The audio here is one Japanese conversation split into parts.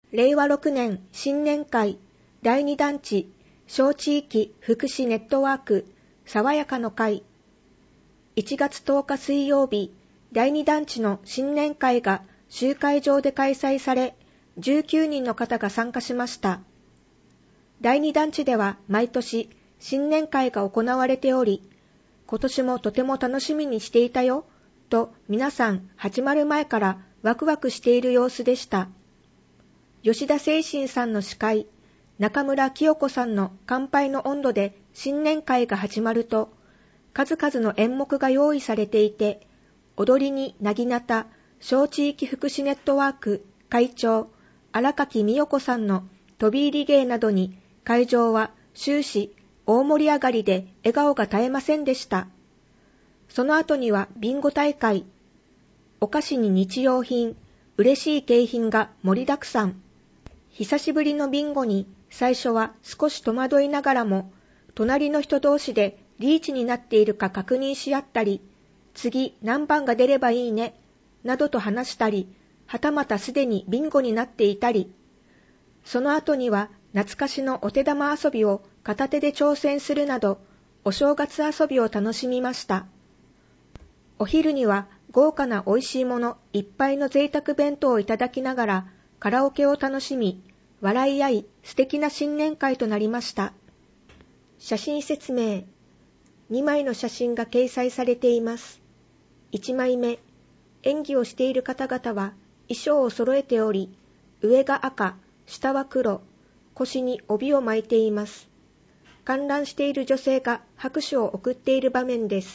令和6年新年会第2団地小地域福祉ネットワーク爽やかの会。1月10日水曜日、第2団地の新年会が集会場で開催され、19人の方が参加しました。第2団地では毎年新年会が行われており、今年もとても楽しみにしていたよ、と皆さん始まる前からワクワクしている様子でした。吉田誠心さんの司会、中村清子さんの乾杯の音頭で新年会が始まると、数々の演目が用意されていて、踊りになぎなた小地域福祉ネットワーク会長、荒垣美代子さんの飛び入り芸などに会場は終始大盛り上がりで笑顔が絶えませんでした。その後にはビンゴ大会、お菓子に日用品、嬉しい景品が盛りだくさん。久しぶりのビンゴに最初は少し戸惑いながらも、隣の人同士でリーチになっているか確認し合ったり、次何番が出ればいいね、などと話したり、はたまたすでにビンゴになっていたり、その後には懐かしのお手玉遊びを片手で挑戦するなど、お正月遊びを楽しみました。お昼には豪華な美味しいものいっぱいの贅沢弁当をいただきながらカラオケを楽しみ、笑い合い素敵な新年会となりました。写真説明。2枚の写真が掲載されています。1枚目、演技をしている方々は衣装を揃えており、上が赤、下は黒、腰に帯を巻いています。観覧している女性が拍手を送っている場面です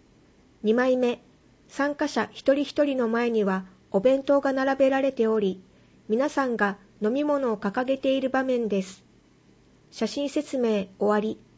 。2枚目、参加者一人一人の前にはお弁当が並べられており、皆さんが飲み物を掲げている場面です。写真説明終わり。